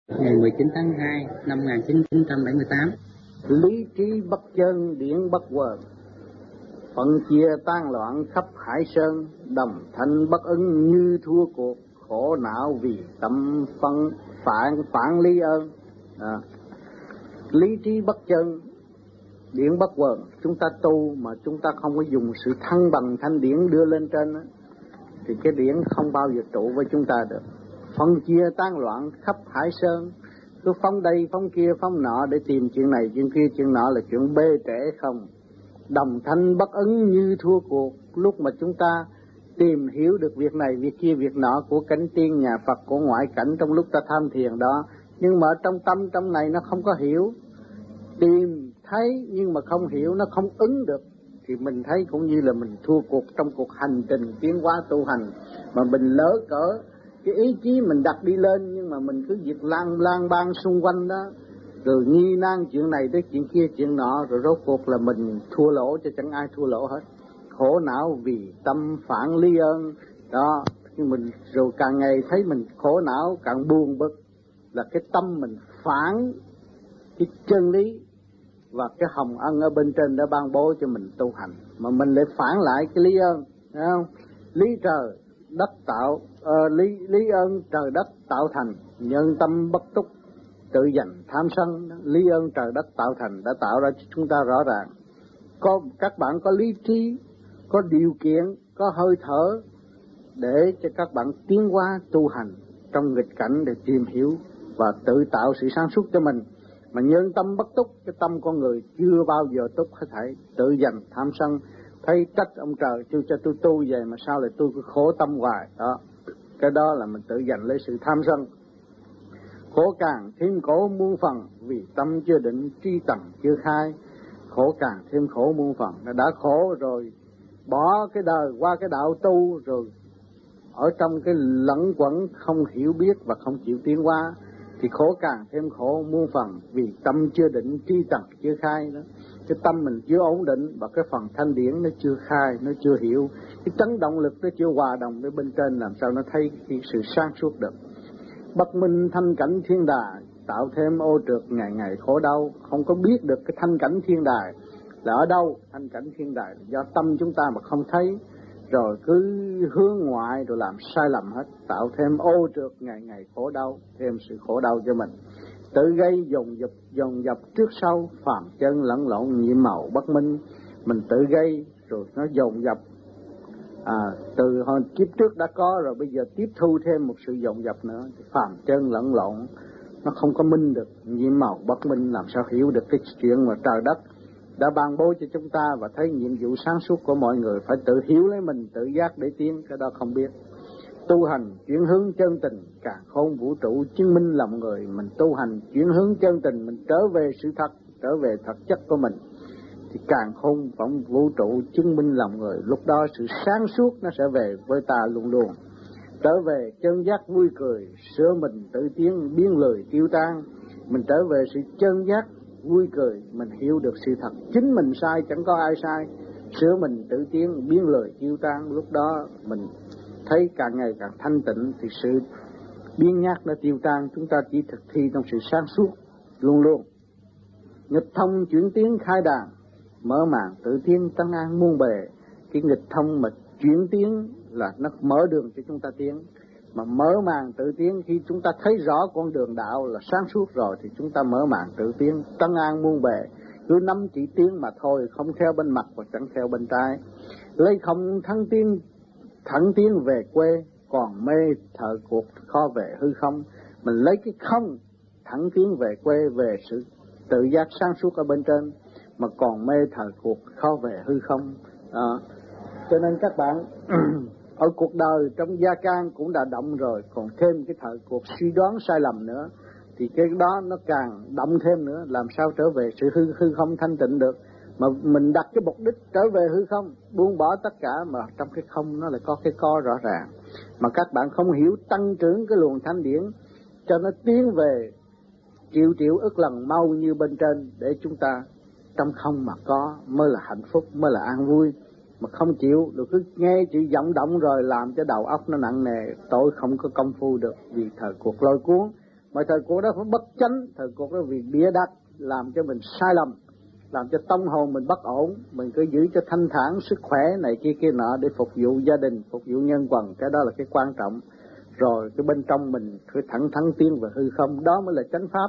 ngày 19 tháng 2 năm 1978. Lý trí bất chân, điển bất quờ, phân chia tan loạn khắp hải sơn, đồng thanh bất ứng như thua cuộc, khổ não vì tâm phân phản lý ơn. Lý trí bất chân, điển bất quờ, chúng ta tu mà chúng ta không có dùng sự thăng bằng thanh điển đưa lên trên đó, thì cái điển không bao giờ trụ với chúng ta được. Phân chia tan loạn khắp hải sơn, cứ phóng đây phóng kia phóng nọ để tìm chuyện này chuyện kia chuyện nọ là chuyện bê trễ không. Đồng thanh bất ứng như thua cuộc, lúc mà chúng ta tìm hiểu được việc này việc kia việc nọ của cánh tiên nhà Phật, của ngoại cảnh trong lúc ta tham thiền đó, nhưng mà trong tâm trong này nó không có hiểu, tìm thấy nhưng mà không hiểu, nó không ứng được, thì mình thấy cũng như là mình thua cuộc trong cuộc hành trình tiến hóa tu hành. Mà mình lỡ cỡ cái ý chí mình đặt đi lên, nhưng mà mình cứ việc lang bang xung quanh đó, rồi nghi nan chuyện này tới chuyện kia chuyện nọ, rồi rốt cuộc là mình thua lỗ, chứ chẳng ai thua lỗ hết. Khổ não vì tâm phản lý ơn đó. Nhưng mình rồi càng ngày thấy mình khổ não, càng buồn bực, là cái tâm mình phản cái chân lý và cái hồng ân ở bên trên đã ban bố cho mình tu hành, mà mình lại phản lại cái lý ơn, thấy không? Lý trời đất tạo, lý ơn trời đất tạo thành, nhân tâm bất túc tự giành tham sân. Lý ơn trời đất tạo thành đã tạo ra cho chúng ta rõ ràng. Có các bạn có lý trí, có điều kiện, có hơi thở để cho các bạn tiến hóa tu hành trong nghịch cảnh, để tìm hiểu và tự tạo sự sáng suốt cho mình. Mà nhân tâm bất túc, cái tâm con người chưa bao giờ túc hết thảy, tự giành tham sân, thấy trách ông trời chưa cho tôi tu vậy mà sao lại tôi cứ khổ tâm hoài đó. Cái đó là mình tự giành lấy sự tham sân. Khổ càng thêm khổ muôn phần, vì tâm chưa định tri tầng chưa khai. Khổ càng thêm khổ muôn phần, nó đã khổ rồi bỏ cái đời qua cái đạo tu, rồi ở trong cái lẫn quẩn không hiểu biết và không chịu tiến hóa, thì khổ càng thêm khổ muôn phần, vì tâm chưa định tri tầng chưa khai đó. Cái tâm mình chưa ổn định, và cái phần thanh điển nó chưa khai, nó chưa hiểu, cái chấn động lực nó chưa hòa đồng với bên trên, làm sao nó thấy cái sự sáng suốt được. Bất minh thanh cảnh thiên đài, tạo thêm ô trượt ngày ngày khổ đau. Không có biết được cái thanh cảnh thiên đài là ở đâu. Thanh cảnh thiên đài là do tâm chúng ta mà không thấy, rồi cứ hướng ngoại rồi làm sai lầm hết, tạo thêm ô trượt ngày ngày khổ đau, thêm sự khổ đau cho mình. Tự gây dồn dập trước sau, phàm chân lẫn lộn nhiệm màu bất minh. Mình tự gây rồi nó dồn dập, từ hồi kiếp trước đã có rồi, bây giờ tiếp thu thêm một sự dồn dập nữa, phàm chân lẫn lộn, nó không có minh được, nhiệm màu bất minh, làm sao hiểu được cái chuyện mà trời đất đã ban bố cho chúng ta, và thấy nhiệm vụ sáng suốt của mọi người phải tự hiểu lấy mình, tự giác để tiến, cái đó không biết. Tu hành chuyển hướng chân tình, càng khôn vũ trụ chứng minh lòng người. Mình tu hành chuyển hướng chân tình, mình trở về sự thật, trở về thật chất của mình, thì càng khôn võng vũ trụ chứng minh lòng người. Lúc đó sự sáng suốt nó sẽ về với ta luôn luôn. Trở về chân giác vui cười, sửa mình tự tiến, biến lười tiêu tan. Mình trở về sự chân giác vui cười, mình hiểu được sự thật, chính mình sai chẳng có ai sai, sửa mình tự tiến, biến lười tiêu tan. Lúc đó mình thấy càng ngày càng thanh tịnh, thì sự biến nhát nó tiêu tan. Chúng ta chỉ thực thi trong sự sáng suốt luôn luôn. Nghịch thông chuyển tiến khai đàn, mở màn tự tiến tăng an muôn bề. Cái nghịch thông mà chuyển tiến là nó mở đường cho chúng ta tiến, mà mở màn tự tiến khi chúng ta thấy rõ con đường đạo là sáng suốt rồi, thì chúng ta mở màn tự tiến tăng an muôn bề. Cứ nắm chỉ tiến mà thôi, không theo bên mặt và chẳng theo bên trái. Lấy không thắng tiến, thẳng tiến về quê, còn mê thợ cuộc khó về hư không. Mình lấy cái không thẳng tiến về quê, về sự tự giác sáng suốt ở bên trên, mà còn mê thời cuộc khó về hư không. Cho nên các bạn ở cuộc đời trong gia can cũng đã động rồi, còn thêm cái thời cuộc suy đoán sai lầm nữa, thì cái đó nó càng động thêm nữa, làm sao trở về sự hư không thanh tịnh được. Mà mình đặt cái mục đích trở về hư không, buông bỏ tất cả, mà trong cái không nó lại có cái co rõ ràng. Mà các bạn không hiểu tăng trưởng cái luồng thanh điển cho nó tiến về triệu ức lần mau như bên trên, để chúng ta trong không mà có mới là hạnh phúc, mới là an vui. Mà không chịu rồi cứ nghe chữ vọng động rồi làm cho đầu óc nó nặng nề, tôi không có công phu được, vì thời cuộc lôi cuốn Mà thời cuộc đó phải bất chánh, thời cuộc đó vì bịa đặt làm cho mình sai lầm, làm cho tâm hồn mình bất ổn. Mình cứ giữ cho thanh thản, sức khỏe này kia nọ để phục vụ gia đình, phục vụ nhân quần, cái đó là cái quan trọng. Rồi cái bên trong mình cứ thẳng thắn tiến về hư không, đó mới là chánh pháp.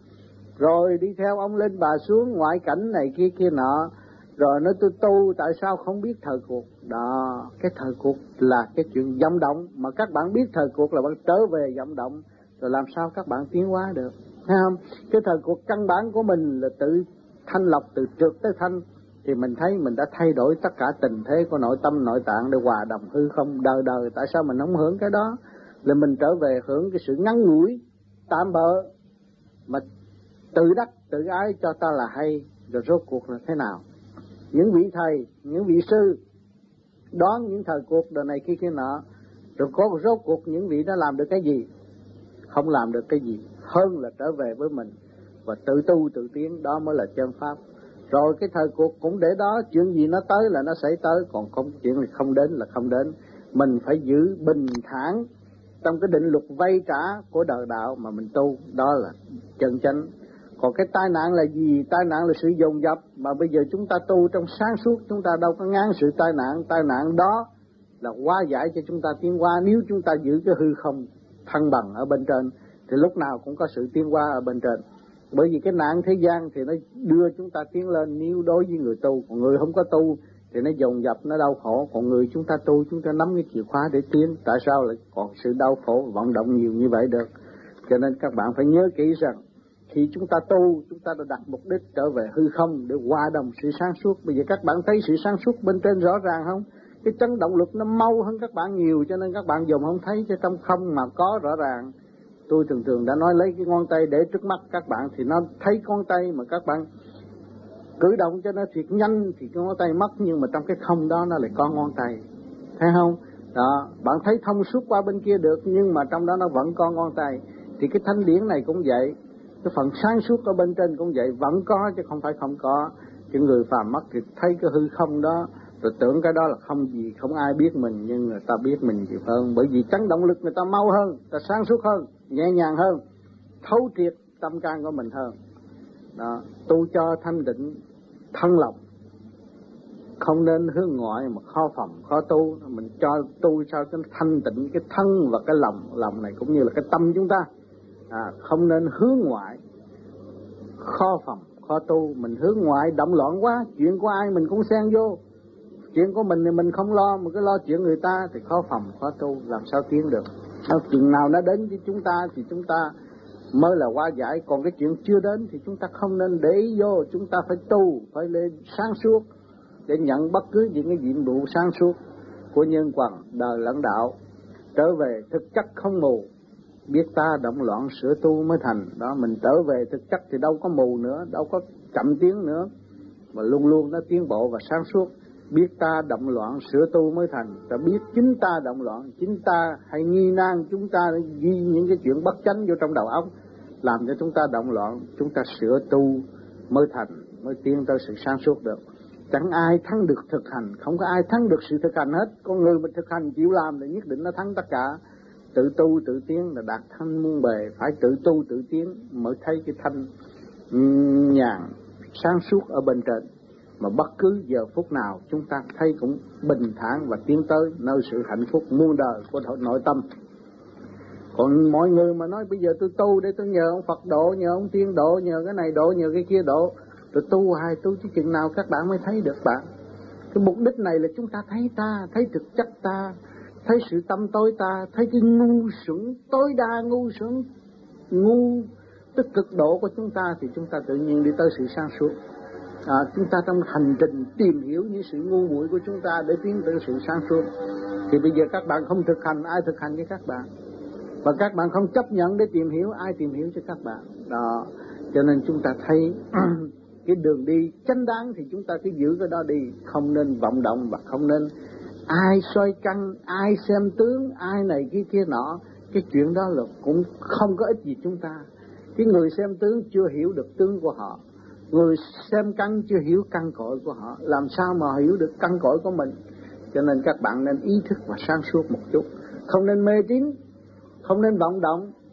Rồi đi theo ông lên bà xuống, ngoại cảnh này kia nọ, rồi nói tôi tu tại sao không biết thời cuộc. Đó, cái thời cuộc là cái chuyện vọng động, mà các bạn biết thời cuộc là bạn trở về vọng động, rồi làm sao các bạn tiến hóa được, thấy không? Cái thời cuộc căn bản của mình là tự thanh lọc, từ trượt tới thanh, thì mình thấy mình đã thay đổi tất cả tình thế của nội tâm nội tạng để hòa đồng hư không đời đời. Tại sao mình không hưởng cái đó? Là mình trở về hưởng cái sự ngắn ngủi tạm bợ, mà tự đắc tự ái cho ta là hay. Rồi rốt cuộc là thế nào? Những vị thầy, những vị sư đoán những thời cuộc đời này kia nọ, rồi có rốt cuộc những vị đã làm được cái gì? Không làm được cái gì hơn là trở về với mình và tự tu tự tiến, đó mới là chân pháp. Rồi cái thời cuộc cũng để đó, chuyện gì nó tới là nó xảy tới, còn không chuyện là không đến là không đến. Mình phải giữ bình thản trong cái định luật vay trả của đời đạo mà mình tu, đó là chân chánh. Còn cái tai nạn là gì? Tai nạn là sự dồn dập, mà bây giờ chúng ta tu trong sáng suốt, chúng ta đâu có ngán sự tai nạn. Tai nạn đó là hóa giải cho chúng ta tiến hóa. Nếu chúng ta giữ cái hư không thăng bằng ở bên trên thì lúc nào cũng có sự tiến hóa ở bên trên. Bởi vì cái nạn thế gian thì nó đưa chúng ta tiến lên nếu đối với người tu. Còn người không có tu thì nó dồn dập, nó đau khổ. Còn người chúng ta tu, chúng ta nắm cái chìa khóa để tiến. Tại sao lại còn sự đau khổ vận động nhiều như vậy được? Cho nên các bạn phải nhớ kỹ rằng khi chúng ta tu, chúng ta đã đặt mục đích trở về hư không để hòa đồng sự sáng suốt. Bây giờ các bạn thấy sự sáng suốt bên trên rõ ràng không? Cái chấn động lực nó mau hơn các bạn nhiều, cho nên các bạn dùng không thấy, chứ trong không mà có rõ ràng. Tôi thường đã nói lấy cái ngón tay để trước mắt các bạn thì nó thấy ngón tay, mà các bạn cử động cho nó thiệt nhanh thì cái ngón tay mất, nhưng mà trong cái không đó nó lại có ngón tay, thấy không? Đó, bạn thấy thông suốt qua bên kia được, nhưng mà trong đó nó vẫn có ngón tay. Thì cái thanh điển này cũng vậy, cái phần sáng suốt ở bên trên cũng vậy, vẫn có chứ không phải không có. Cái người phàm mất thì thấy cái hư không đó, rồi tưởng cái đó là không gì, không ai biết mình, nhưng người ta biết mình nhiều hơn. Bởi vì chấn động lực người ta mau hơn, người ta sáng suốt hơn, nhẹ nhàng hơn, thấu triệt tâm can của mình hơn. Đó, tu cho thanh định thân lòng, không nên hướng ngoại mà khó phòng khó tu. Mình cho tu sao cho thanh tịnh cái thân và cái lòng này cũng như là cái tâm chúng ta. Không nên hướng ngoại khó phòng khó tu. Mình hướng ngoại động loạn quá, chuyện của ai mình cũng xen vô, chuyện của mình thì mình không lo, mà cứ lo chuyện người ta thì khó phòng khó tu, làm sao tiến được. Chuyện nào nó đến với chúng ta thì chúng ta mới là hóa giải, còn cái chuyện chưa đến thì chúng ta không nên để ý vô. Chúng ta phải tu, phải lên sáng suốt để nhận bất cứ những cái nhiệm vụ sáng suốt của nhân quần đời lẫn đạo, trở về thực chất không mù. Biết ta động loạn sửa tu mới thành. Đó, mình trở về thực chất thì đâu có mù nữa, đâu có chậm tiến nữa, mà luôn luôn nó tiến bộ và sáng suốt. Biết ta động loạn sửa tu mới thành. Ta biết chính ta động loạn, chính ta hay nghi nan, chúng ta ghi những cái chuyện bất chánh vô trong đầu óc, làm cho chúng ta động loạn. Chúng ta sửa tu mới thành, mới tiến tới sự sáng suốt được. Chẳng ai thắng được thực hành, không có ai thắng được sự thực hành hết. Con người mình thực hành chịu làm thì nhất định nó thắng tất cả. Tự tu tự tiến là đạt thanh muôn bề, phải tự tu tự tiến mới thấy cái thanh nhàn sáng suốt ở bên trên. Mà bất cứ giờ phút nào chúng ta thấy cũng bình thản và tiến tới nơi sự hạnh phúc muôn đời của nội tâm. Còn mọi người mà nói bây giờ tôi tu để tôi nhờ ông Phật độ, nhờ ông Tiên độ, nhờ cái này độ, nhờ cái kia độ, rồi tu hoài tu chứ chừng nào các bạn mới thấy được bạn. Cái mục đích này là chúng ta thấy ta, thấy thực chất ta, thấy sự tâm tối ta, thấy cái ngu xuẩn tối đa, ngu tức cực độ của chúng ta, thì chúng ta tự nhiên đi tới sự sáng suốt. Chúng ta trong hành trình tìm hiểu những sự ngu muội của chúng ta để tiến tới sự sáng suốt. Thì bây giờ các bạn không thực hành, ai thực hành với các bạn? Và các bạn không chấp nhận để tìm hiểu, ai tìm hiểu cho các bạn? Đó, cho nên chúng ta thấy cái đường đi chánh đáng thì chúng ta cứ giữ cái đó đi, không nên vọng động và không nên ai soi căn, ai xem tướng, ai này kia nọ. Cái chuyện đó là cũng không có ích gì chúng ta. Cái người xem tướng chưa hiểu được tướng của họ, người xem căn chưa hiểu căn cội của họ, làm sao mà hiểu được căn cội của mình. Cho nên các bạn nên ý thức và sáng suốt một chút, không nên mê tín, không nên vọng động,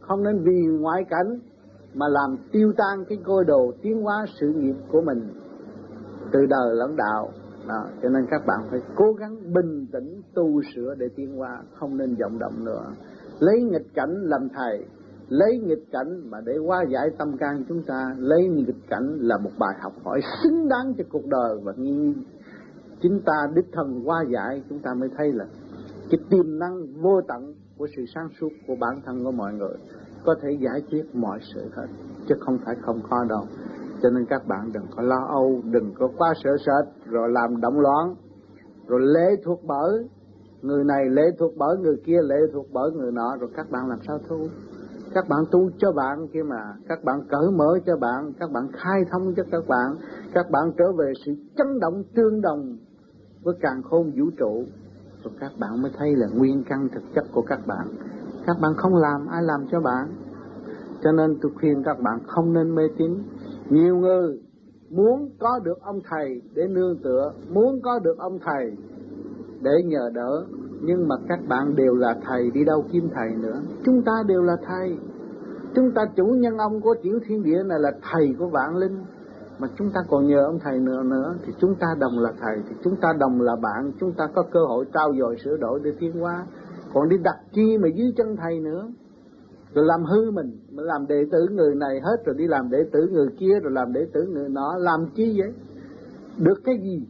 không nên vì ngoại cảnh mà làm tiêu tan cái cơ đồ tiến hóa sự nghiệp của mình từ đời lẫn đạo. Đó, cho nên các bạn phải cố gắng bình tĩnh tu sửa để tiến hóa, không nên vọng động nữa. Lấy nghịch cảnh làm thầy, lấy nghịch cảnh mà để hóa giải tâm can chúng ta, lấy nghịch cảnh là một bài học hỏi xứng đáng cho cuộc đời, và như chính ta đích thân hóa giải, chúng ta mới thấy là cái tiềm năng vô tận của sự sáng suốt của bản thân của mọi người có thể giải quyết mọi sự hết, chứ không phải không khó đâu. Cho nên các bạn đừng có lo âu, đừng có quá sợ sệt rồi làm động loạn, rồi lệ thuộc bởi người này, lệ thuộc bởi người kia, lệ thuộc bởi người nọ, rồi các bạn làm sao tu? Các bạn tu cho bạn kia mà, các bạn cởi mở cho bạn, các bạn khai thông cho các bạn trở về sự chấn động tương đồng với càn khôn vũ trụ, rồi các bạn mới thấy là nguyên căn thực chất của các bạn. Các bạn không làm, ai làm cho bạn? Cho nên tôi khuyên các bạn không nên mê tín. Nhiều người muốn có được ông thầy để nương tựa, muốn có được ông thầy để nhờ đỡ, nhưng mà các bạn đều là thầy, đi đâu kiếm thầy nữa? Chúng ta đều là thầy. Chúng ta chủ nhân ông của chuyển thiên địa này là thầy của vạn linh, mà chúng ta còn nhờ ông thầy nữa thì chúng ta đồng là thầy, thì chúng ta đồng là bạn, chúng ta có cơ hội trao dồi sửa đổi để tiến hóa. Còn đi đặt chi mà dưới chân thầy nữa, rồi làm hư mình làm đệ tử người này hết, rồi đi làm đệ tử người kia, rồi làm đệ tử người nọ, làm chi vậy? Được cái gì?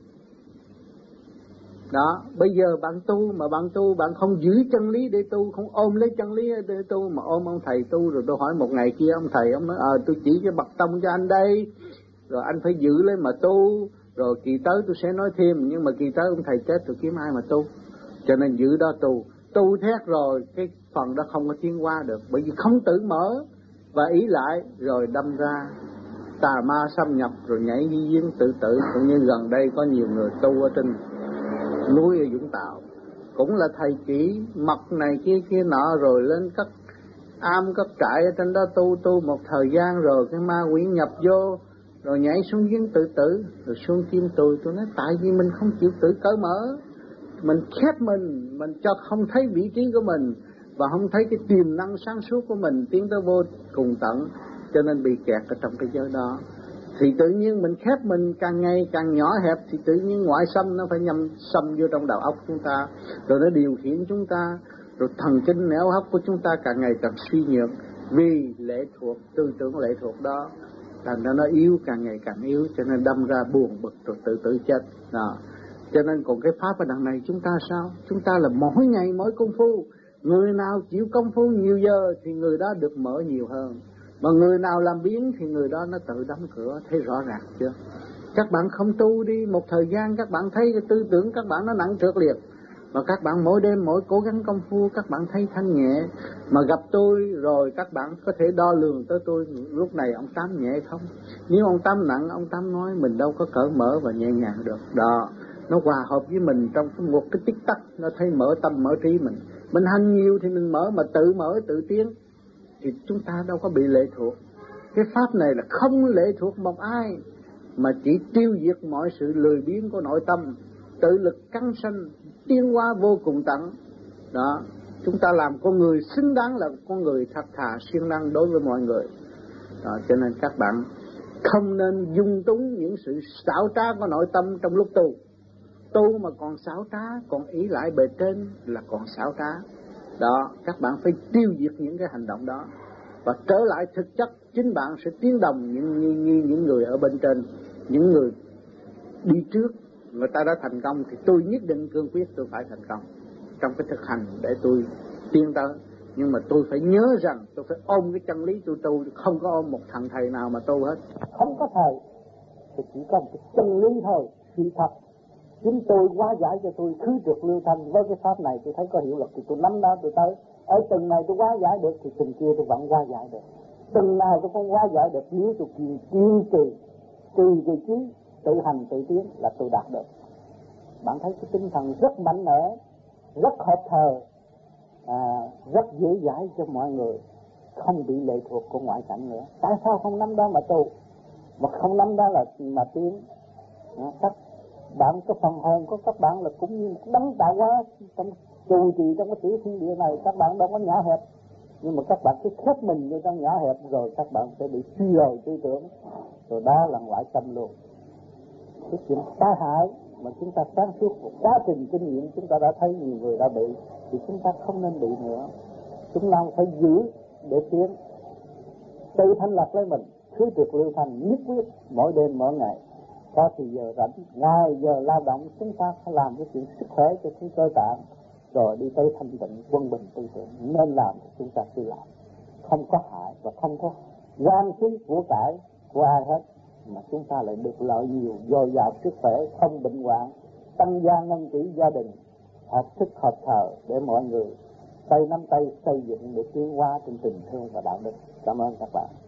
Đó, bây giờ bạn tu mà bạn tu, bạn không giữ chân lý để tu, không ôm lấy chân lý để tu, mà ôm ông thầy tu. Rồi tôi hỏi một ngày kia ông thầy, ông nói tôi chỉ cái bậc tông cho anh đây, rồi anh phải giữ lấy mà tu, rồi kỳ tới tôi sẽ nói thêm. Nhưng mà kỳ tới ông thầy chết tôi kiếm ai mà tu? Cho nên giữ đó tu thét rồi cái phần đó không có tiến qua được, bởi vì không tự mở và ý lại, rồi đâm ra tà ma xâm nhập, rồi nhảy di giếng tự tử. Cũng như gần đây có nhiều người tu ở trên núi ở Vũng Tàu, cũng là thầy chỉ mật này kia nọ, rồi lên các am các trại ở trên đó tu một thời gian, rồi cái ma quỷ nhập vô, rồi nhảy xuống giếng tự tử. Rồi xuống tim tôi nói tại vì mình không chịu tự cởi mở, mình khép mình cho không thấy vị trí của mình, và không thấy cái tiềm năng sáng suốt của mình tiến tới vô cùng tận, cho nên bị kẹt ở trong cái giới đó. Thì tự nhiên mình khép mình càng ngày càng nhỏ hẹp, thì tự nhiên ngoại xâm nó phải xâm vô trong đầu óc chúng ta, rồi nó điều khiển chúng ta, rồi thần kinh não hấp của chúng ta càng ngày càng suy nhược, vì lệ thuộc, tư tưởng lệ thuộc đó, thành ra nó yếu, càng ngày càng yếu, cho nên đâm ra buồn bực rồi tự tử chết. Đó. Cho nên còn cái pháp ở đằng này chúng ta sao? Chúng ta là mỗi ngày mỗi công phu, người nào chịu công phu nhiều giờ thì người đó được mở nhiều hơn, mà người nào làm biếng thì người đó nó tự đóng cửa. Thấy rõ ràng chưa? Các bạn không tu đi một thời gian, các bạn thấy cái tư tưởng các bạn nó nặng trược liệt, mà các bạn mỗi đêm mỗi cố gắng công phu, các bạn thấy thanh nhẹ. Mà gặp tôi rồi các bạn có thể đo lường tới tôi, lúc này ông Tám nhẹ không? Nếu ông Tám nặng, ông Tám nói mình đâu có cởi mở và nhẹ nhàng được. Đó, nó hòa hợp với mình trong một cái tích tắc, nó thấy mở tâm mở trí mình. Mình hành nhiều thì mình mở, mà tự mở tự tiến thì chúng ta đâu có bị lệ thuộc. Cái pháp này là không lệ thuộc một ai, mà chỉ tiêu diệt mọi sự lười biếng của nội tâm, tự lực căng sanh, tiến hóa vô cùng tận. Đó, chúng ta làm con người xứng đáng là con người thật thà siêng năng đối với mọi người. Đó, cho nên các bạn không nên dung túng những sự xảo trá của nội tâm trong lúc tu mà còn xảo trá, còn ý lại bề trên là còn xảo trá. Đó, các bạn phải tiêu diệt những cái hành động đó và trở lại thực chất, chính bạn sẽ tiến đồng như những người ở bên trên, những người đi trước, người ta đã thành công, thì tôi nhất định cương quyết tôi phải thành công trong cái thực hành để tôi tiến tới. Nhưng mà tôi phải nhớ rằng tôi phải ôm cái chân lý tôi tu, không có ôm một thằng thầy nào mà tu hết. Không có thầy thì chỉ có một cái chân lý thôi, sự thật. Chính tôi hóa giải cho tôi khứ trượt lưu thanh. Với cái pháp này tôi thấy có hiệu lực thì tôi nắm đó tôi tới. Ở từng này tôi hóa giải được thì từng kia tôi vẫn hóa giải được. Từng nào tôi không hóa giải được, nếu tôi kiên trì cái trí tự hành tự tiến là tôi đạt được. Bạn thấy cái tinh thần rất mạnh mẽ, rất hợp thời, rất dễ dãi cho mọi người, không bị lệ thuộc của ngoại cảnh nữa. Tại sao không nắm đó mà tu, mà không nắm đó là mà tiến? Các bạn có phần hồn của các bạn là cũng như đấng tạo hóa trong trụ trì trong cái tiểu thiên địa này, các bạn đâu có nhỏ hẹp, Nhưng mà các bạn cứ khép mình vô trong nhỏ hẹp rồi các bạn sẽ bị suy đồi tư tưởng, rồi đó là ngoại tâm luôn. Cái chuyện tai hại mà chúng ta sáng suốt một quá trình kinh nghiệm chúng ta đã thấy nhiều người đã bị, thì chúng ta không nên bị nữa. Chúng ta phải giữ để tiến, tự thanh lập lấy mình, cứ trực lưu thanh nhất quyết mỗi đêm mỗi ngày. Có thì giờ rảnh, ngoài giờ lao động chúng ta phải làm cái chuyện sức khỏe cho cái cơ tạng, rồi đi tới thanh tịnh quân bình tư tưởng. Nên làm thì chúng ta cứ làm, không có hại và không có quan phí của cải của ai hết, mà chúng ta lại được lợi nhiều, dồi dào sức khỏe, không bệnh hoạn, tăng gia ngân tỷ gia đình, hợp sức hợp thờ để mọi người tay nắm tay xây dựng để tiến hóa trên tình thương và đạo đức. Cảm ơn các bạn.